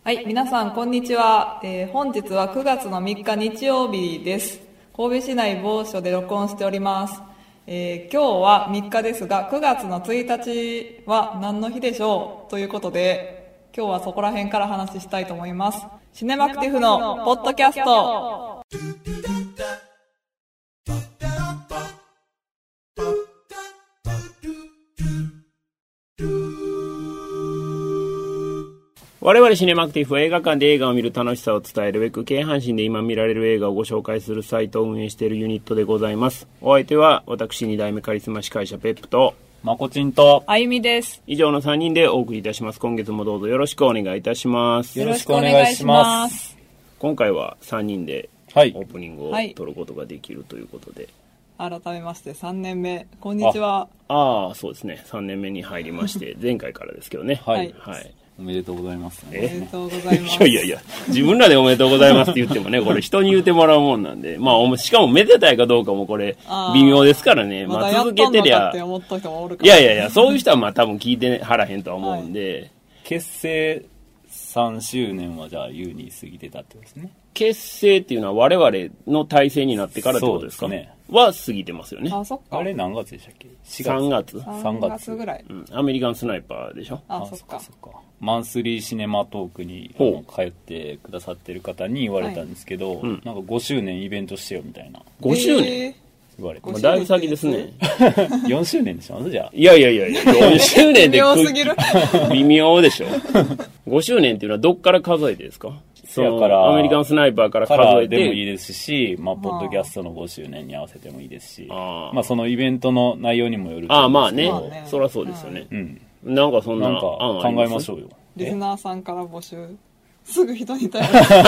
はい、皆さんこんにちは。本日は9月の3日日曜日です。神戸市内某所で録音しております。今日は3日ですが、9月の1日は何の日でしょうということで、今日はそこら辺から話したいと思います。シネマクティフのポッドキャスト。 我々シネマクティフは映画館で映画を見る楽しさを伝えるべく、京阪神で今見られる映画をご紹介するサイトを運営しているユニットでございます。お相手は私2代目カリスマ司会者ペップとまこちんとあゆみです。 以上の3人でお送りいたします。今月もどうぞよろしくお願いいたします。 よろしくお願いします。 今回は3人でオープニングを撮ることができるということで、 改めまして3年目、こんにちは。 そうですね、3年目に入りまして前回からですけどねはい、おめでとうございます、 おめでとうございます。 いや自分らでおめでとうございますって言ってもね、これ人に言ってもらうもんなんで、しかもめでたいかどうかもこれ微妙ですからね。 まだやっとんのかって思った人もおるから。いやそういう人は多分聞いてはらへんとは思うんで、 結成3周年はじゃあ優に過ぎてたってことですね。 結成っていうのは我々の体制になってからってことですか？ そうですね。 は過ぎてますよね。 そっか。 あれ何月でしたっけ ？3月 3月ぐらい、 アメリカンスナイパーでしょ。 そっか。 マンスリーシネマトークに通ってくださってる方に言われたんですけど、なんか5周年イベントしてよみたいな 5周年言われて、 だいぶ先ですね。 4周年でしょじゃあ。 いや4周年で微妙すぎる。 微妙でしょ。5周年っていうのはどっから数えてですか？アメリカンスナイパーから数えてでもいいですし、ポッドキャストの5周年に合わせてもいいですし、そのイベントの内容にもよると思うんですけど、 そりゃそうですよね。 なんかそんな案考えましょうよ。 リスナーさんから募集。すぐ人に頼る。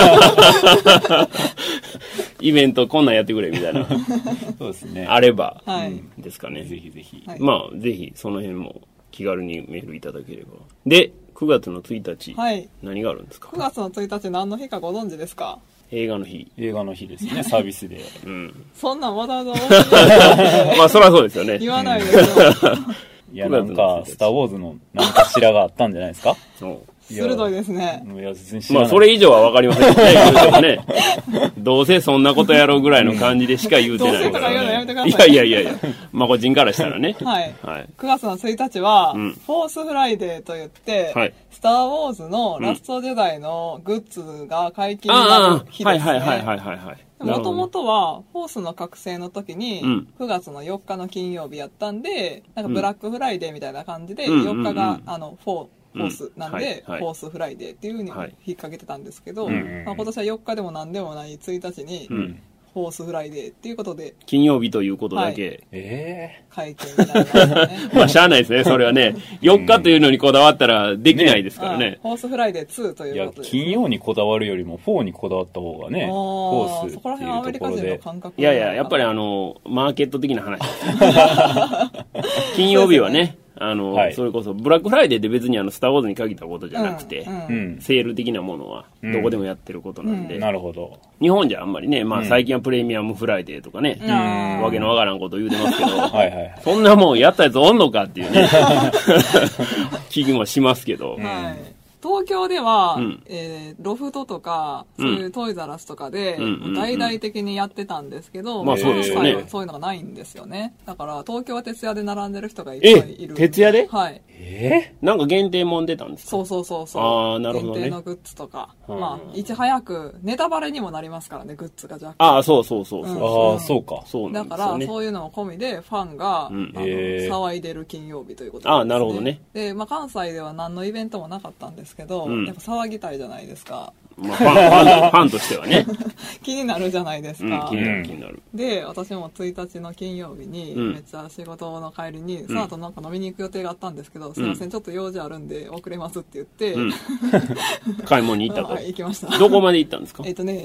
イベントこんなんやってくれみたいな。 そうですね。 あればですかね。 ぜひぜひ。 ぜひその辺も気軽にメールいただければ。で、9月の1日、何があるんですか？ 9 月の1日何の日かご存知ですか？ 映画の日。 映画の日ですね、サービスで。 そんなんわざわざそりゃそうですよね。 言わないですよ。 いや、なんか、スターウォーズの何かしらがあったんじゃないですか？ 鋭いですね。 いや、別にそれ以上は分かりませんけどね、言うてもね。どうせそんなことやろうぐらいの感じでしか言うてないから、ね。 どうせとか言うのやめてください。 いや。まこちんからしたらね。 9月の1日は、フォースフライデーと言って、スターウォーズのラストジェダイのグッズが解禁になる日ですね。もともとは、フォースの覚醒の時に、9月の4日の金曜日やったんで、なんかブラックフライデーみたいな感じで、4日が、フォースなんで、フォースフライデーっていう風に引っ掛けてたんですけど、今年は4日でも何でもない1日に、フォースフライデーっていうことで。 金曜日ということだけ。 解禁になりましたね。 しゃあないですね、それはね。4日というのにこだわったらできないですからね。 フォースフライデー2ということで。 金曜にこだわるよりも4にこだわった方がね、フォースそこら辺はアメリカ人の感覚。 やっぱりマーケット的な話ですよ。金曜日はね。それこそブラックフライデーって別にスターウォーズに限ったことじゃなくて、セール的なものはどこでもやってることなんで、 なるほど。 日本じゃあんまりね、最近はプレミアムフライデーとかね、わけのわからんこと言うてますけど、そんなもんやったやつおんのかっていうね、気もしますけど。 東京では、ロフトとか、そういうトイザラスとかで、大々的にやってたんですけど、 そうですよね。 そういうのがないんですよね。だから、東京は徹夜で並んでる人がいっぱいいる。 徹夜で？ はい。 なんか限定もん出たんですか？ そう。 なるほどね。 限定のグッズとか。いち早く、ネタバレにもなりますからね、グッズが若干。 そう。 そうか。 だから、そういうのも込みで、ファンが、騒いでる金曜日ということですね。 なるほどね。 で、関西では何のイベントもなかったんですけど、やっぱ騒ぎたいじゃないですか。 ファンとしてはね。 気になるじゃないですか。 気になる。 で、私も1日の金曜日に、めっちゃ仕事の帰りに、その後なんか飲みに行く予定があったんですけど、すいません、ちょっと用事あるんで遅れますって言って、 買い物に行ったと。 行きました。 どこまで行ったんですか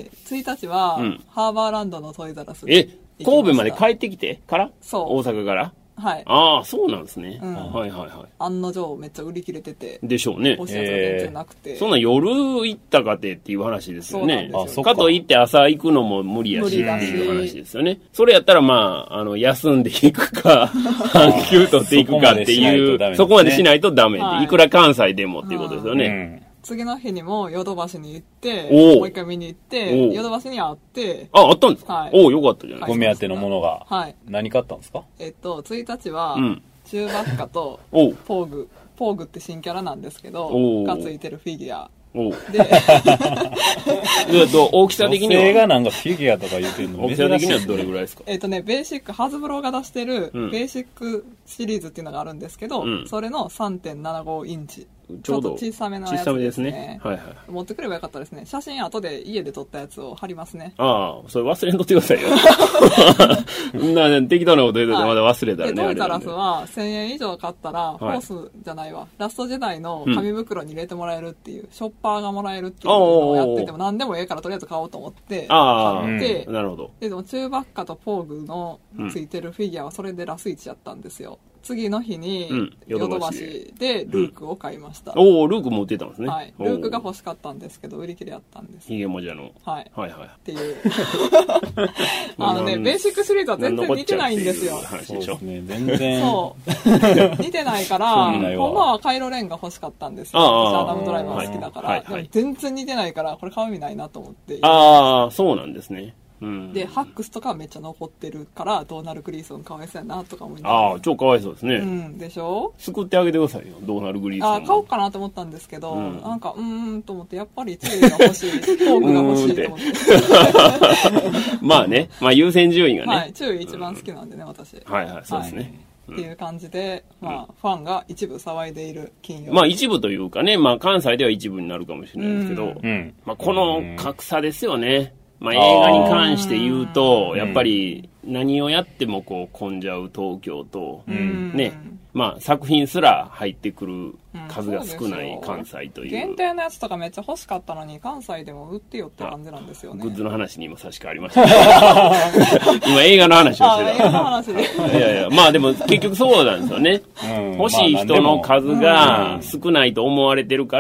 ？1日は、ハーバーランドのトイザラスで。神戸まで帰ってきてからそう。 大阪から？そうなんですね。 案の定めっちゃ売り切れてて。 でしょうね。 欲しいやつが全然なくて。 そんな夜行ったかてっていう話ですよね。 かといって朝行くのも無理やしっていう話ですよね。それやったら休んでいくか、半休取っていくかっていう、そこまでしないとダメで、いくら関西でもっていうことですよね。 次の日にもヨドバシに行って、もう一回見に行って、ヨドバシに会って。 あったんですか？よかったじゃないですか。 ご目当てのものが。はい。何買ったんですか ？1日は、中ばっかと、ポーグって新キャラなんですけど、がついてるフィギュア。で、 大きさ的には。 女性がなんかフィギュアとか言ってるの大きさ的にはどれぐらいですか？ ベーシック、ハズブローが出してる、ベーシックシリーズっていうのがあるんですけど、それの 3.75 インチ。ちょっと小さめのやつですね。小さめですね。はいはい。持ってくればよかったですね。写真後で家で撮ったやつを貼りますね。 ああ、それ忘れんとってくださいよ。適当なこと言うとまだ忘れたらね。 トイザラスは1000円以上買ったら、ホースじゃないわ。ラスト時代の紙袋に入れてもらえるっていう、ショッパーがもらえるっていうのをやってても何でもええからとりあえず買おうと思って、買って、 なるほど。 でも中ばっかとポーグのついてるフィギュアはそれでラス1やったんですよ。次の日に、ヨドバシでルークを買いました。 ルークも売ってたんですね。 はい。ルークが欲しかったんですけど、売り切れやったんです。 ヒゲもじゃの。 はい。 はいはい。 っていう。ベーシックシリーズは全然似てないんですよ。 そうですね、全然。 そう。似てないから、ほんまはカイロレンが欲しかったんですよ。私アダムドライバー好きだから。でも全然似てないから、これ買う意味ないなと思って。 そうなんですね。 で、ハックスとかはめっちゃ残ってるから、ドーナル・グリーソンかわいそうやなとか思いながら。超かわいそうですね。 でしょ？ 救ってあげてくださいよ、ドーナル・グリーソン。 買おうかなと思ったんですけど、なんか、と思って、やっぱりチューイが欲しい、フォークが欲しいと思って。 まあね、優先順位がね。 はい、チューイ一番好きなんでね、私。 はいはい、そうですね。 っていう感じで、ファンが一部騒いでいる金曜日。 一部というかね、関西では一部になるかもしれないですけど、この格差ですよね。映画に関して言うと、やっぱり何をやっても混んじゃう東京と、ね、作品すら入ってくる数が少ない関西という。 限定のやつとかめっちゃ欲しかったのに、関西でも売ってよって感じなんですよね。 グッズの話にも差し替わりました、今映画の話をしてた。 映画の話で。 いやいや、でも結局そうなんですよね。欲しい人の数が少ないと思われてるから、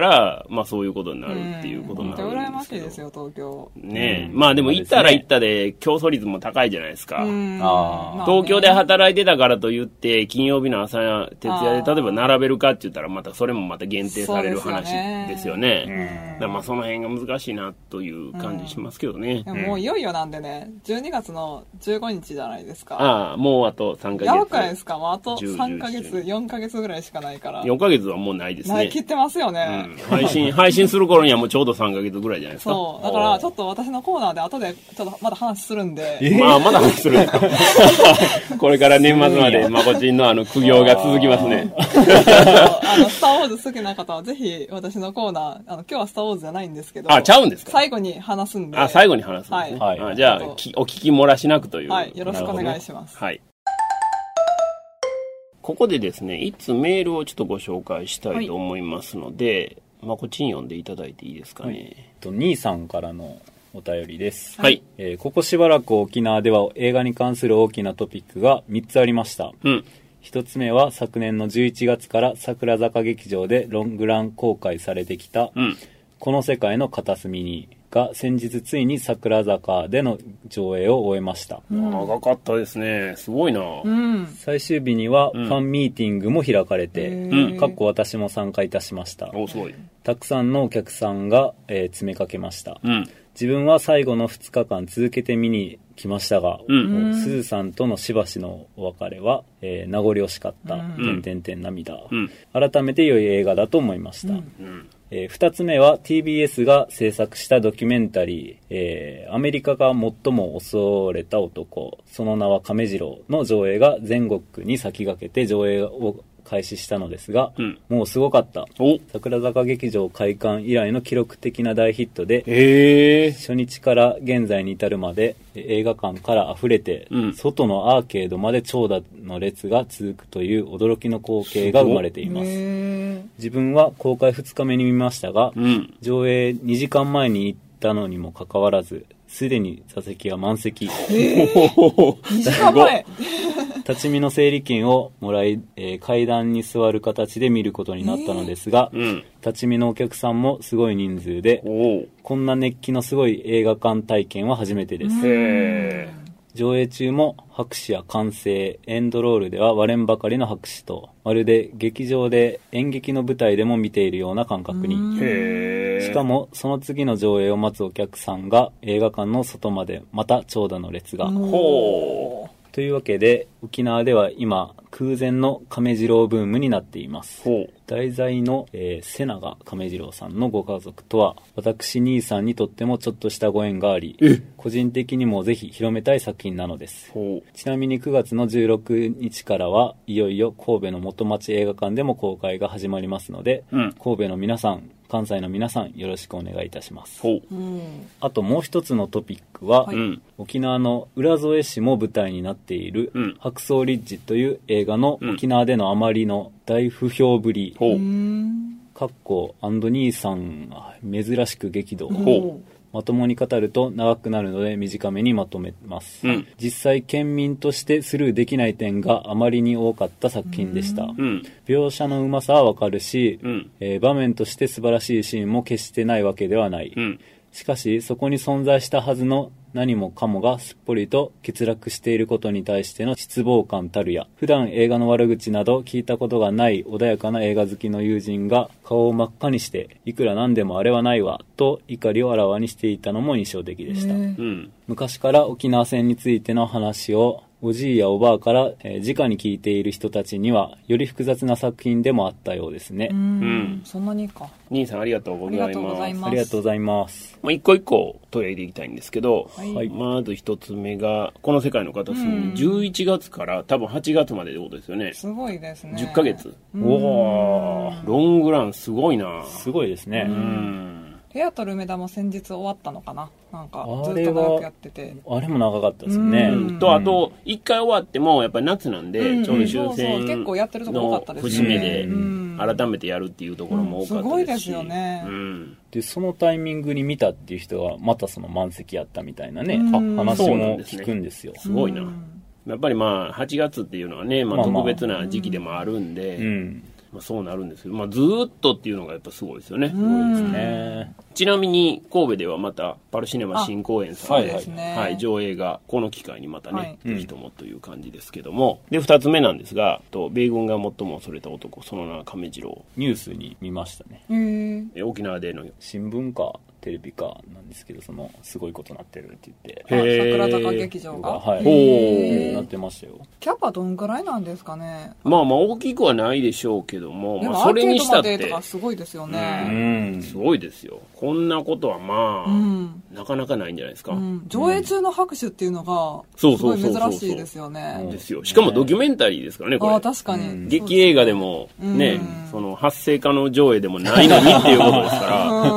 そういうことになるっていうことになるんですけど。 羨ましいですよ、東京。 ねえ。でも行ったら行ったで競争率も高いじゃないですか。東京で働いてたからと言って、金曜日の朝徹夜で例えば並べるかって言ったら、それもまた限定される話ですよね。だからその辺が難しいなという感じしますけどね。 もういよいよなんでね、12月の15日じゃないですか。 もうあと3ヶ月。 やばくないですか？あと3ヶ月、4ヶ月ぐらいしかないから。 4ヶ月はもうないですね。 切ってますよね。 配信する頃にはもうちょうど3ヶ月ぐらいじゃないですか。 そう。だからちょっと私のコーナーで後でちょっとまだ話するんで。 まだ話するんですか？これから年末までまこちんの苦行が続きますね。 スターウォーズ好きな方はぜひ私のコーナー、今日はスターウォーズじゃないんですけど。 ちゃうんですか？ 最後に話すんで。 最後に話すんですね。はい。じゃあ、お聞き漏らしなくという。 はい。よろしくお願いします。 はい。ここでですね、一つメールをちょっとご紹介したいと思いますので、まこちん読んでいただいていいですかね。 兄さんからのお便りです。 はい。 ここしばらく沖縄では映画に関する大きなトピックが3つありました。一つ目は昨年の11月から桜坂劇場でロングラン公開されてきた、この世界の片隅にが先日ついに桜坂での上映を終えました。 長かったですね。すごいな。 最終日にはファンミーティングも開かれて、私も参加いたしました。 すごい。 たくさんのお客さんが、詰めかけました。自分は最後の2日間続けて見に来ましたが、すずさんとのしばしのお別れは、名残惜しかった、涙。改めて良い映画だと思いました。2つ目は TBS が制作したドキュメンタリー、アメリカが最も恐れた男、その名は亀次郎の上映が全国に先駆けて上映を開始したのですが、もうすごかった。桜坂劇場開館以来の記録的な大ヒットで、初日から現在に至るまで映画館から溢れて、外のアーケードまで長蛇の列が続くという驚きの光景が生まれています。自分は公開2日目に見ましたが、上映2時間前に行ったのにもかかわらず、すでに座席は満席。 2時間前立ち見の整理券をもらい、階段に座る形で見ることになったのですが、立ち見のお客さんもすごい人数で、こんな熱気のすごい映画館体験は初めてです。 上映中も拍手や歓声、エンドロールでは割れんばかりの拍手と、まるで劇場で演劇の舞台でも見ているような感覚に。しかもその次の上映を待つお客さんが映画館の外までまた長蛇の列が。というわけで沖縄では今空前の亀次郎ブームになっています。題材の、瀬長亀次郎さんのご家族とは私兄さんにとってもちょっとしたご縁があり、個人的にもぜひ広めたい作品なのです。ちなみに9月の16日からはいよいよ神戸の元町映画館でも公開が始まりますので、神戸の皆さん、関西の皆さんよろしくお願いいたします。あともう一つのトピックは、沖縄の浦添市も舞台になっている、白草リッジという映画の沖縄でのあまりの大不評ぶり、かっこアンドニーさん珍しく激怒、まともに語ると長くなるので短めにまとめます、実際県民としてスルーできない点があまりに多かった作品でした、描写のうまさはわかるし、場面として素晴らしいシーンも決してないわけではない、しかしそこに存在したはずの何もかもがすっぽりと欠落していることに対しての失望感たるや、普段映画の悪口など聞いたことがない穏やかな映画好きの友人が顔を真っ赤にしていくらなんでもあれはないわと怒りをあらわにしていたのも印象的でした。昔から沖縄戦についての話をおじいやおばあから、直に聞いている人たちにはより複雑な作品でもあったようですね。 そんなにか。 兄さんありがとうございます。 ありがとうございます。 一個一個取り上げていきたいんですけど、まず一つ目がこの世界の片隅に11月から多分8月までってことですよね。 すごいですね。 10ヶ月。ロングランすごいな。 すごいですね。 レアとルメダも先日終わったのかな、なんかずっと長くやってて、 あれも長かったですね。 とあと1回終わってもやっぱり夏なんで、ちょうど終戦結構やってるとこ多かったですね。 節目で改めてやるっていうところも多かったですし、 すごいですよね。 でそのタイミングに見たっていう人はまたその満席やったみたいなね、話も聞くんですよ。 すごいな。やっぱり8月っていうのはね、特別な時期でもあるんで、そうなるんですけど、ずーっとっていうのがやっぱすごいですよね。すごいですね。ちなみに神戸ではまたパルシネマ新公園さんで、上映がこの機会にまたね、ぜひともという感じですけども。で、二つ目なんですが、米軍が最も恐れた男、その名は亀次郎。 ニュースに見ましたね。 沖縄での新聞かテレビかなんですけど、そのすごいことなってるって言って、 桜坂劇場がなってましたよ。 キャパどんくらいなんですかね。 大きくはないでしょうけども、 それにしたってすごいですよね。 すごいですよ。こんなことはなかなかないんじゃないですか。 上映中の拍手っていうのがすごい珍しいですよね。 ですよ。しかもドキュメンタリーですからね、これ。 確かに。 劇映画でもね、その発生可能上映でもないのにっていうことですから。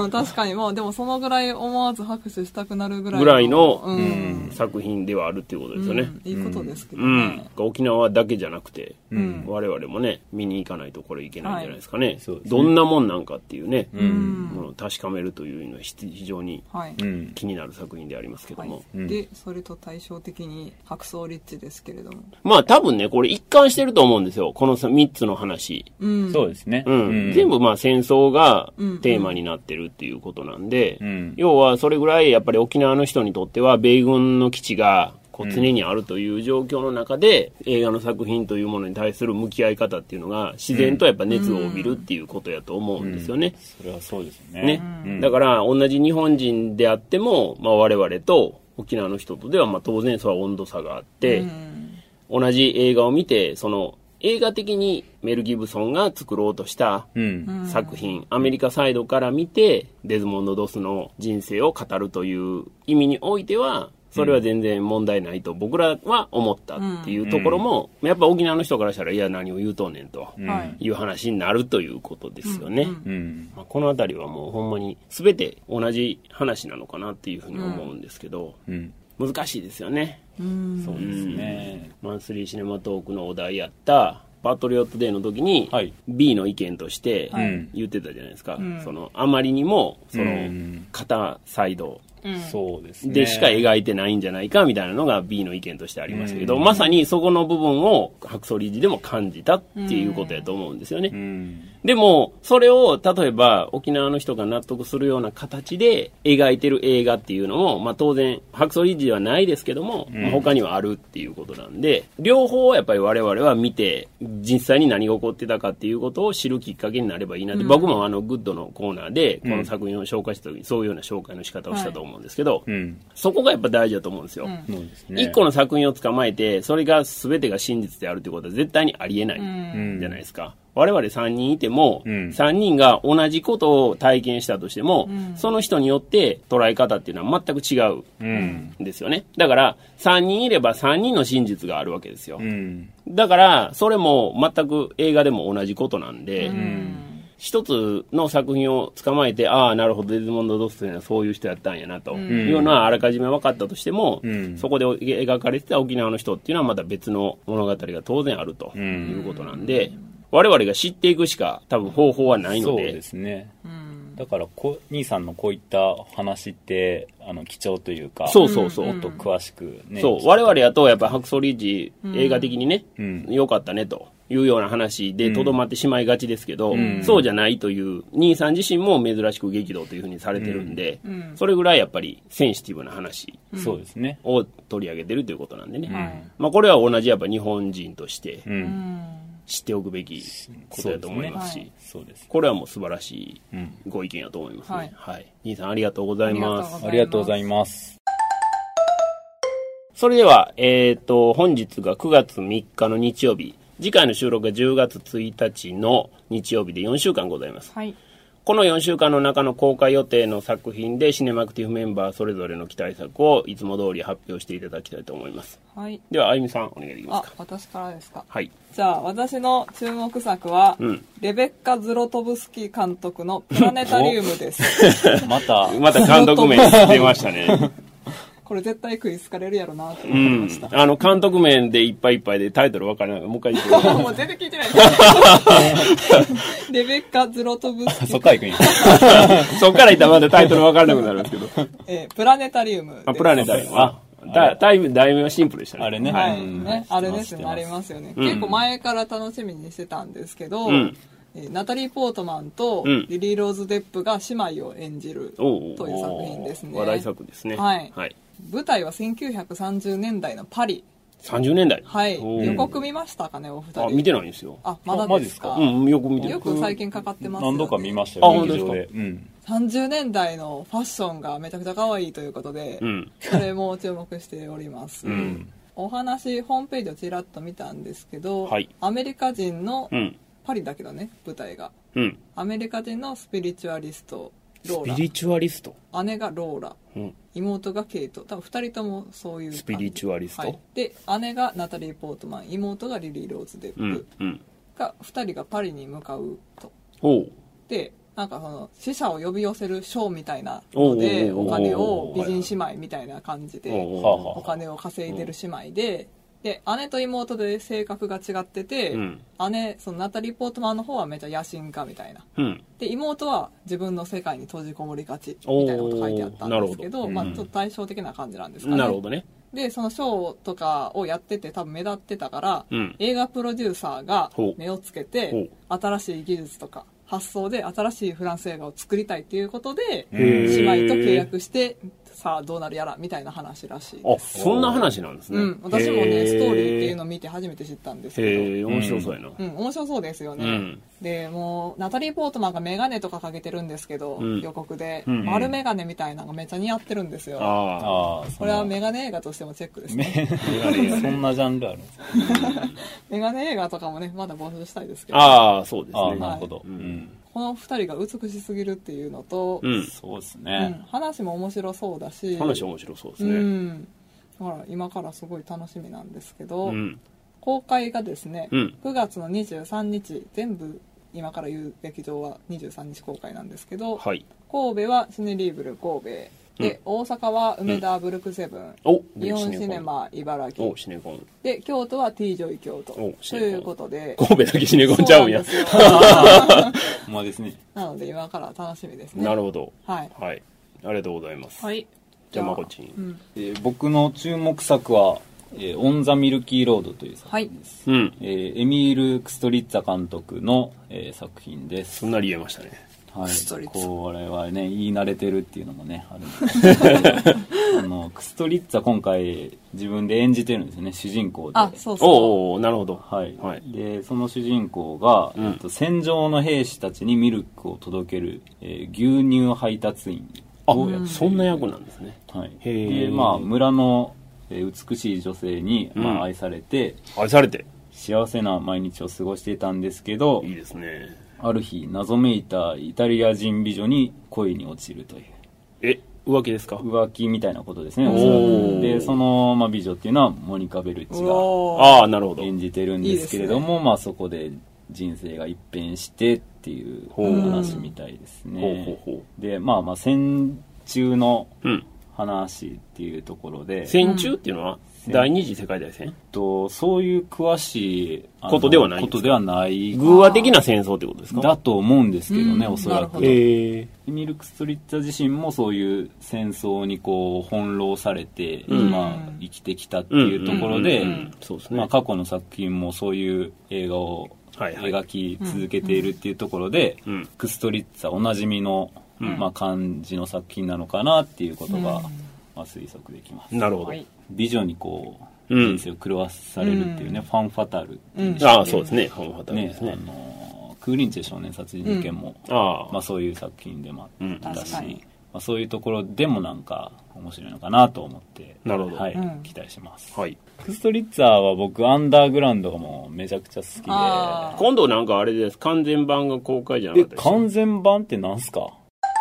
確かに。でもそのぐらい思わず拍手したくなるぐらいの作品ではあるっていうことですよね。 いいことですけどね。 沖縄だけじゃなくて、我々もね、見に行かないとこれいけないんじゃないですかね。どんなもんなんかっていうね、ものを確かめるというのは非常に気になる作品でありますけども。 で、それと対照的に白草リッチですけれども。 多分ね、これ一貫してると思うんですよ。この3つの話。 そうですね。 全部戦争がテーマになってるっていうことなんで、要はそれぐらいやっぱり沖縄の人にとっては米軍の基地が常にあるという状況の中で、映画の作品というものに対する向き合い方っていうのが自然とやっぱ熱を帯びるっていうことやと思うんですよね。 それはそうですね。 だから同じ日本人であっても、我々と沖縄の人とでは当然それは温度差があって、同じ映画を見てその映画的にメル・ギブソンが作ろうとした作品、アメリカサイドから見てデズモンド・ドスの人生を語るという意味においてはそれは全然問題ないと僕らは思ったっていうところも、やっぱ沖縄の人からしたらいや何を言うとんねんという話になるということですよね。このあたりはもうほんまに全て同じ話なのかなっていうふうに思うんですけど、難しいですよね。 そうですね。 マンスリーシネマトークのお題やったパトリオットデーの時に B の意見として言ってたじゃないですか。そのあまりにもその片サイドでしか描いてないんじゃないかみたいなのが B の意見としてありましたけど、まさにそこの部分を白草理事でも感じたっていうことやと思うんですよね。 でも、それを、例えば、沖縄の人が納得するような形で描いてる映画っていうのも、まあ当然、ハクソリッジではないですけども、まあ、他にはあるっていうことなんで、両方やっぱり我々は見て、実際に何が起こってたかっていうことを知るきっかけになればいいなって、僕もグッドのコーナーで、この作品を紹介した時に、そういうような紹介の仕方をしたと思うんですけど、そこがやっぱ大事だと思うんですよ。一個の作品を捕まえて、それが全てが真実であるということは絶対にありえないじゃないですか。我々3人いても、3人が同じことを体験したとしても、その人によって捉え方っていうのは全く違うんですよね。だから、3人いれば3人の真実があるわけですよ。だから、それも全く映画でも同じことなんで、一つの作品を捕まえて、ああ、なるほど、デズモンド・ドスというのはそういう人やったんやな、というのはあらかじめ分かったとしても、そこで描かれてた沖縄の人っていうのはまた別の物語が当然あるということなんで、我々が知っていくしか多分方法はないので。 そうですね。だから兄さんのこういった話って貴重というか、 そうそうそう、 もっと詳しくね。 そう、我々やとやっぱハクソリッジ映画的にね、良かったねというような話でとどまってしまいがちですけど、そうじゃないという兄さん自身も珍しく激動というふうにされてるんで、それぐらいやっぱりセンシティブな話そうですねを取り上げてるということなんでね。まあこれは同じやっぱ日本人として。知っておくべきことだと思いますし、これはもう素晴らしいご意見だと思いますね。はい。兄さんありがとうございます。 ありがとうございます。 それでは、本日が9月3日の日曜日、次回の収録が10月1日の日曜日で4週間ございます。はい。この4週間の中の公開予定の作品でシネマクティブメンバーそれぞれの期待作をいつも通り発表していただきたいと思います。はい。では、あゆみさんお願いできますか。 私からですか。 はい。 じゃあ、私の注目作は、レベッカ・ズロトブスキー監督のプラネタリウムです。 また監督名出ましたね。 これ絶対食いつかれるやろなと思いました。 監督名でいっぱいいっぱいでタイトル分からない。もう一回言ってもう全然聞いてない。レベッカ・ズロトブスキー。 そっから行くんや。 そっから言ったらまだタイトル分からなくなるんですけど。 プラネタリウムです。 プラネタリウム。題名はシンプルでしたね。 あれね。 はい。あれですね。ありますよね。結構前から楽しみにしてたんですけど、ナタリー・ポートマンとリリー・ローズ・デップが姉妹を演じるという作品ですね。 話題作ですね。 はい。舞台は1930年代のパリ。 30年代はい。予告見ましたかね、お二人。 見てないんですよ。 まだですか？ よく見てる。 よく最近かかってますよね。 何度か見ましたよ、劇場で。 30年代のファッションがめちゃくちゃ可愛いということで、それも注目しております。お話、ホームページをちらっと見たんですけど、アメリカ人の、パリだけどね、舞台が。アメリカ人のスピリチュアリスト、ローラ。 スピリチュアリスト？ 姉がローラ。妹がケイト。多分2人ともそういう。 スピリチュアリスト。 で、姉がナタリー・ポートマン、妹がリリー・ローズ・デップ。が、2人がパリに向かうと。で、なんかその死者を呼び寄せるショーみたいなのでお金を美人姉妹みたいな感じでお金を稼いでる姉妹で姉と妹で性格が違ってて、姉そのナタリー・ポートマンの方はめっちゃ野心家みたいな、で妹は自分の世界に閉じこもりがちみたいなこと書いてあったんですけど、まあちょっと対照的な感じなんですかね。 なるほどね。 でそのショーとかをやってて多分目立ってたから、映画プロデューサーが目をつけて新しい技術とか発想で新しいフランス映画を作りたいっていうことで姉妹と契約してさあどうなるやらみたいな話らしいです。 そんな話なんですね。 私もねストーリーっていうのを見て初めて知ったんですけど、 面白そうやな。 面白そうですよね。でもうナタリー・ポートマンがメガネとかかけてるんですけど、予告で丸メガネみたいなのがめっちゃ似合ってるんですよ。これはメガネ映画としてもチェックですね。 そんなジャンルあるんですか？ メガネ映画とかもねまだ募集したいですけど。 そうですね。 なるほど。 この2人が美しすぎるっていうのと、 そうですね、 話も面白そうだし、 話面白そうですね。 だから今からすごい楽しみなんですけど、公開がですね、9月の23日全部今から言う劇場は23日公開なんですけど、神戸はシネリーブル神戸で、大阪は梅田ブルクセブン、イオンシネマ茨城で、京都は T ジョイ京都ということで、 神戸だけシネコンちゃうんや。 ほんまですね。 なので今から楽しみですね。 なるほど。 はい。 ありがとうございます。 はい。 じゃあまこっちに。 僕の注目作はオン・ザ・ミルキー・ロードという作品です。 はい。 エミール・クストリッツァ監督の、作品です。 すんなり言えましたね。 はい。これはね、言い慣れてるっていうのもね、あるんですけど、クストリッツァ今回自分で演じてるんですよね、主人公で。 そうそう。なるほど。 はい。はい、で、その主人公が、戦場の兵士たちにミルクを届ける、牛乳配達員をやってそんな役なんですね。 はい。で、村の美しい女性に、愛されて、幸せな毎日を過ごしていたんですけど、 いいですね。 ある日、謎めいたイタリア人美女に恋に落ちるという。 浮気ですか？ 浮気みたいなことですね。で、その、美女っていうのはモニカ・ベルッチが演じてるんですけれども、そこで人生が一変してっていう話みたいですね。で、戦中の話っていうところで。 戦中っていうのは第二次世界大戦？ そういう詳しいことではない。偶話的な戦争ってことですか？ だと思うんですけどね、おそらく。エミルク・ストリッツァ自身もそういう戦争に翻弄されて、生きてきたっていうところで、過去の作品もそういう映画を描き続けているっていうところで、クストリッツァおなじみの、感じの作品なのかなっていうことが、推測できます。 なるほど。 美女に人生を狂わされるっていうね、ファンファタルっていう、 そうですね、ファンファタルですね。 クーリンチェ少年殺人事件も、そういう作品でもあったし、そういうところでもなんか面白いのかなと思って、 なるほど。 はい、期待します。 はい。 クストリッツァーは僕アンダーグラウンドがもうめちゃくちゃ好きで、 今度なんかあれです、完全版が公開じゃなかったですか？ 完全版ってなんすか？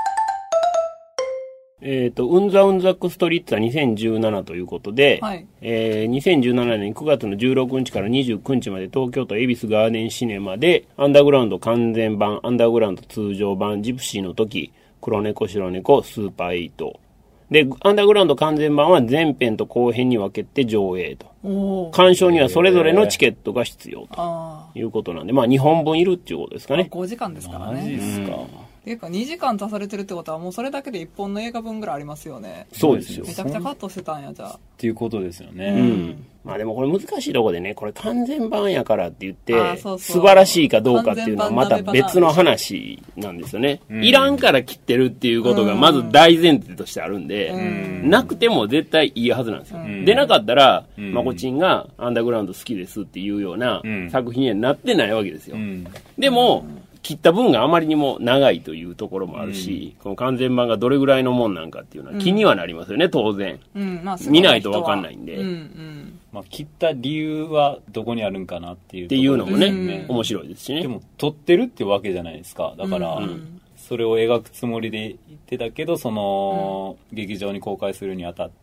うんざうんざクストリッツァ2017ということで、2017年9月の16日から29日まで東京都恵比寿ガーデンシネマでアンダーグラウンド完全版、アンダーグラウンド通常版、ジプシーの時、黒猫白猫、スーパー8。で、アンダーグラウンド完全版は前編と後編に分けて上映と。鑑賞にはそれぞれのチケットが必要ということなんで、2本分いるっていうことですかね。 5時間ですからね。 マジですか。 っていうか2時間足されてるってことはもうそれだけで1本の映画分ぐらいありますよね。 そうですよ。 めちゃくちゃカットしてたんや、じゃあ。 っていうことですよね。 でもこれ難しいとこでね、これ完全版やからって言って、素晴らしいかどうかっていうのはまた別の話なんですよね。いらんから切ってるっていうことがまず大前提としてあるんで、なくても絶対いいはずなんですよ。でなかったら、まこちんがアンダーグラウンド好きですっていうような作品にはなってないわけですよ。でも、切った分があまりにも長いというところもあるし、この完全版がどれぐらいのもんなんかっていうのは気にはなりますよね、当然。見ないと分かんないんで。 切った理由はどこにあるんかなっていうっていうのもね、面白いですしね。 でも撮ってるってわけじゃないですか。だから、それを描くつもりで言ってたけど、その劇場に公開するにあたって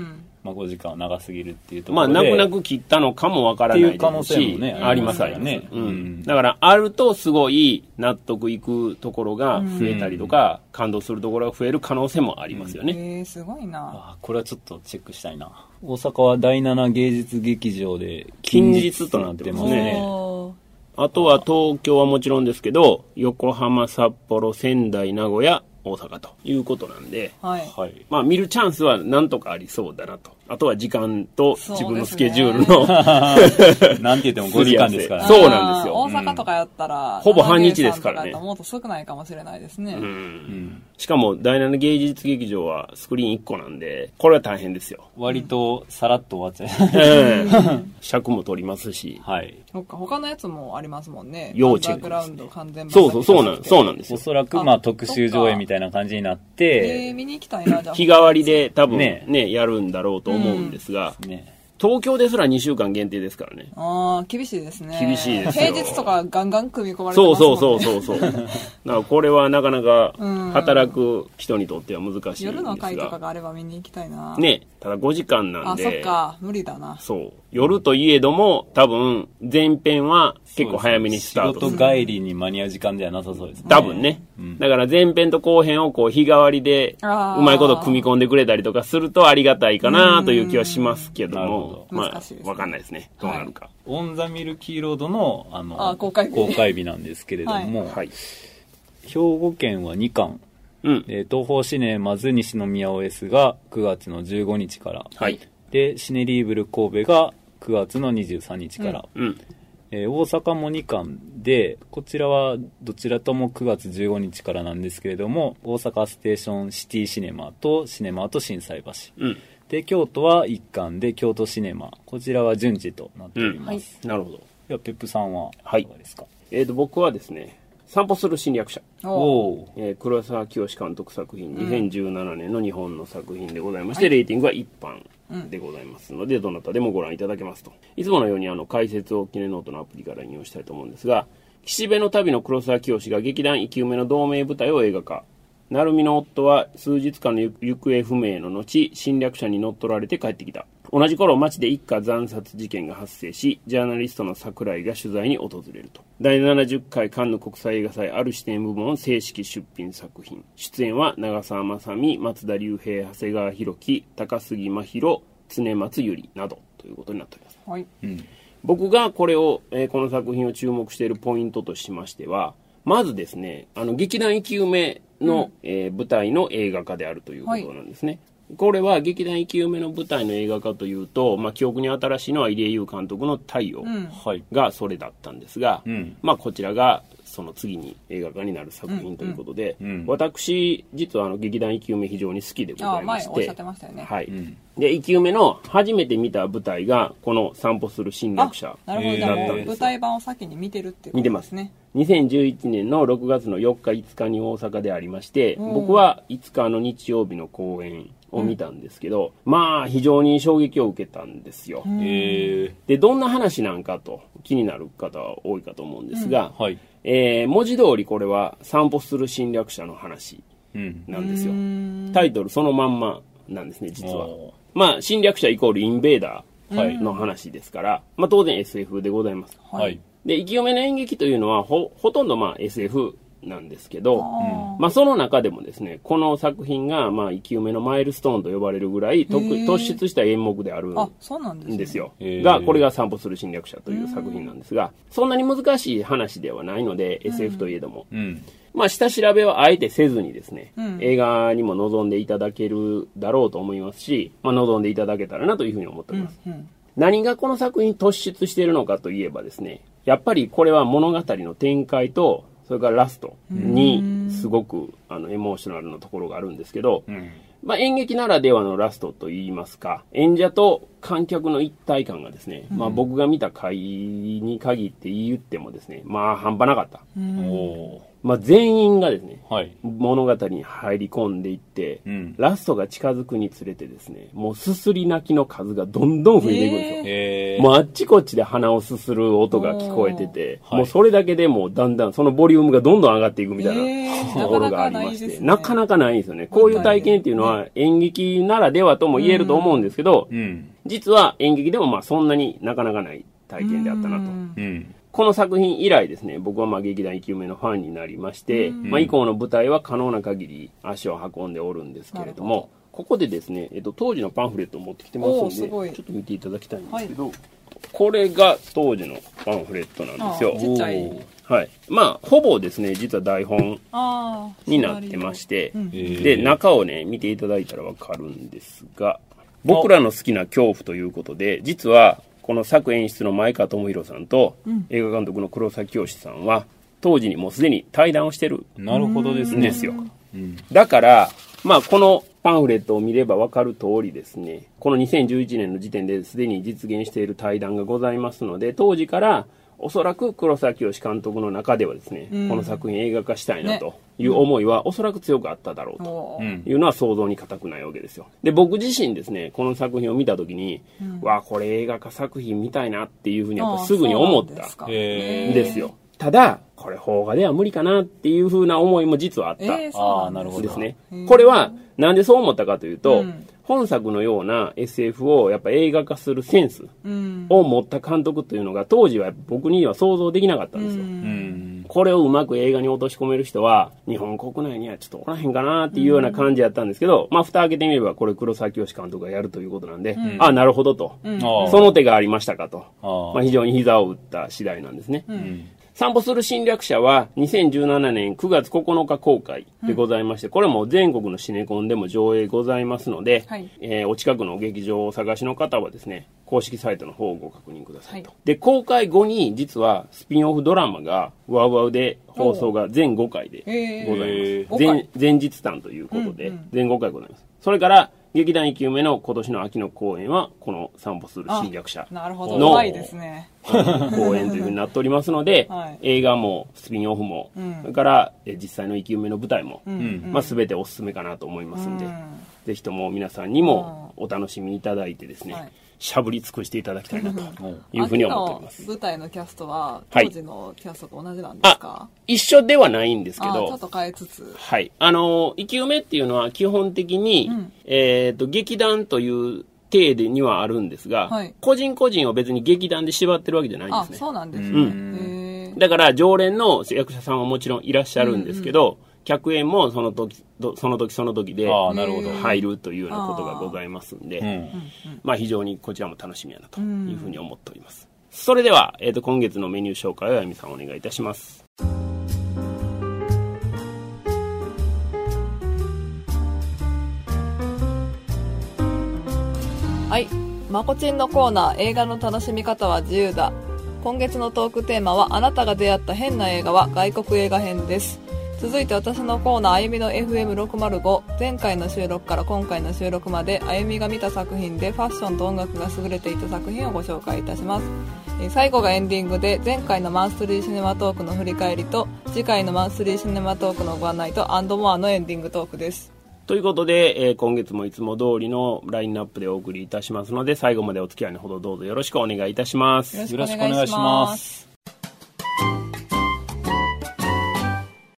、5時間は長すぎるっていうところで、 泣く泣く切ったのかもわからないですし、 っていう可能性もね、 ありますからね。だからあるとすごい納得いくところが増えたりとか、感動するところが増える可能性もありますよね。 すごいな。 これはちょっとチェックしたいな。大阪は第7芸術劇場で近日となってますね。あとは東京はもちろんですけど、横浜、札幌、仙台、名古屋、大阪ということなんで、見るチャンスはなんとかありそうだなと。あとは時間と自分のスケジュールのなんて言っても5時間ですからね。そうなんですよ。 大阪とかやったら、 ほぼ半日ですからね。 もっと少ないかもしれないですね。 しかも第7芸術劇場はスクリーン1個なんで、これは大変ですよ。 割とさらっと終わっちゃう。 尺も取りますし。 他のやつもありますもんね。 要チェック。 アンダーグラウンド完全版。 そうなんですよ。 おそらく特集上映みたいな感じになって、 見に行きたいな、じゃあ。 日替わりで多分ね、やるんだろうと思うんですが、東京ですら2週間限定ですからね。 厳しいですね。 厳しいですよ。 平日とかガンガン組み込まれてますもんね。 そう。だからこれはなかなか働く人にとっては難しいんですが。 夜の会とかがあれば見に行きたいな。 ね、ただ5時間なんで。 そっか、無理だな。 そう。夜といえども、多分、前編は結構早めにスタート。 仕事帰りに間に合う時間ではなさそうですね。 多分ね。だから前編と後編を日替わりで、うまいこと組み込んでくれたりとかするとありがたいかなという気はしますけども、わかんないですね。どうなるか。 オン・ザ・ミルキーロードの、 公開日なんですけれども、兵庫県は2巻。東宝シネマズ西宮 OS が9月の15日からでシネリーブル神戸が9月の23日から、大阪も2館で、こちらはどちらとも9月15日からなんですけれども、大阪ステーションシティシネマとシネマート心斎橋、で京都は1館で京都シネマ、こちらは順次となっております。 なるほど。 ではペップさんはいかがですか？ 僕はですね、散歩する侵略者、黒沢清監督作品、2017年の日本の作品でございまして、レーティングは一般でございますので、どなたでもご覧いただけますと。いつものように解説をキネノートのアプリから引用したいと思うんですが、岸辺の旅の黒沢清が劇団生き埋めの同名舞台を映画化。成海の夫は数日間の行方不明の後、侵略者に乗っ取られて帰ってきた。同じ頃、町で一家惨殺事件が発生し、ジャーナリストの桜井が取材に訪れると。第70回カンヌ国際映画祭ある視点部門正式出品作品。出演は長澤まさみ、松田龍平、長谷川博己、高杉真宙、常松ゆりなどということになっております。 はい。 僕がこれを、この作品を注目しているポイントとしましては、まずですね、劇団生き埋めの、舞台の映画化であるということなんですね。これは劇団生き埋めの舞台の映画化というと、記憶に新しいのは入江優監督の太陽がそれだったんですが、こちらがその次に映画化になる作品ということで、私実は劇団生き埋め非常に好きでございまして、 前おっしゃってましたよね。 はい。で、生き埋めの初めて見た舞台がこの散歩する侵略者だったんですよ。 舞台版を先に見てるっていうことですね。 見てます。2011年の6月の4日5日に大阪でありまして、僕は5日の日曜日の公演を見たんですけど、非常に衝撃を受けたんですよ。で、どんな話なんかと気になる方は多いかと思うんですが、文字通りこれは散歩する侵略者の話なんですよ。タイトルそのまんまなんですね、実は。侵略者イコールインベーダーの話ですから、当然 SF でございます。で、生き埋めの演劇というのはほとんどSFなんですけど、その中でもですね、この作品が生き埋めのマイルストーンと呼ばれるぐらい突出した演目であるんですよ。が、これが散歩する侵略者という作品なんですが、そんなに難しい話ではないので、SF といえども。下調べはあえてせずにですね、映画にも臨んでいただけるだろうと思いますし、望んでいただけたらなというふうに思っております。何がこの作品突出しているのかといえばですね、やっぱりこれは物語の展開と、それからラストにすごくエモーショナルなところがあるんですけど、演劇ならではのラストといいますか、演者と観客の一体感がですね、僕が見た回に限って言ってもですね、半端なかった。全員がですね、物語に入り込んでいって、ラストが近づくにつれてですね、もうすすり泣きの数がどんどん増えていくんですよ。もうあっちこっちで鼻をすする音が聞こえてて、もうそれだけでもうだんだんそのボリュームがどんどん上がっていくみたいなところがありまして、なかなかないんですよね。こういう体験っていうのは演劇ならではとも言えると思うんですけど、実は演劇でもそんなになかなかない体験であったなと。この作品以来ですね、僕は劇団生き埋めのファンになりまして、以降の舞台は可能な限り足を運んでおるんですけれども、ここでですね、当時のパンフレットを持ってきてますので、ちょっと見ていただきたいんですけど、これが当時のパンフレットなんですよ。 ちっちゃい。 ほぼですね、実は台本になってまして、で、中をね、見ていただいたらわかるんですが、僕らの好きな恐怖ということで、実は、この作演出の前川智弘さんと、映画監督の黒崎清さんは、当時にもうすでに対談をしてるんですよ。だから、このパンフレットを見れば分かる通りですね、この2011年の時点ですでに実現している対談がございますので、当時からおそらく黒沢清監督の中ではですね、この作品映画化したいなという思いはおそらく強くあっただろうというのは想像に難くないわけですよ。で、僕自身ですね、この作品を見たときに、これ映画化作品見たいなっていうふうにやっぱすぐに思ったんですよ。ただ、これ邦画では無理かなっていうふうな思いも実はあったんですね。これはなんでそう思ったかというと、本作のような SF をやっぱ映画化するセンスを持った監督というのが当時は僕には想像できなかったんですよ。これをうまく映画に落とし込める人は日本国内にはちょっとおらへんかなっていうような感じやったんですけど、蓋開けてみればこれ黒沢清監督がやるということなんで、なるほどと、その手がありましたかと、非常に膝を打った次第なんですね。 散歩する侵略者は2017年9月9日公開でございまして、これも全国のシネコンでも上映ございますので、はい、お近くの劇場をお探しの方はですね、公式サイトの方をご確認くださいと。はい、で、公開後に実はスピンオフドラマがワウワウで放送が全5回でございます。前日談ということで、全5回ございます。それから劇団1級目の今年の秋の公演はこの散歩する侵略者の公演というふうになっておりますので、はい、映画もスピンオフも、それから実際の1級目の舞台も、全ておすすめかなと思いますので、ぜひとも皆さんにもお楽しみいただいてですね、はい、しゃぶり尽くしていただきたいなというふうに思っております。 舞台のキャストは当時のキャストと同じなんですか？ 一緒ではないんですけど、 ちょっと変えつつ、 はい、生き埋めっていうのは基本的に、劇団という体でにはあるんですが、はい、個人個人を別に劇団で縛ってるわけじゃないんですね。 そうなんですね。 だから常連の役者さんはもちろんいらっしゃるんですけど、客演もその時で入るというようなことがございますんで、非常にこちらも楽しみやなというふうに思っております。それでは、今月のメニュー紹介をあゆみさんお願いいたします。 はい、まこちんのコーナー、映画の楽しみ方は自由だ。今月のトークテーマは、あなたが出会った変な映画は外国映画編です。続いて私のコーナー、あゆみの FM605。前回の収録から今回の収録まで、あゆみが見た作品でファッションと音楽が優れていた作品をご紹介いたします。最後がエンディングで、前回のマンスリーシネマトークの振り返りと、次回のマンスリーシネマトークのご案内と、アンドモアのエンディングトークです。 ということで、今月もいつも通りのラインナップでお送りいたしますので、最後までお付き合いのほどどうぞよろしくお願いいたします。 よろしくお願いします。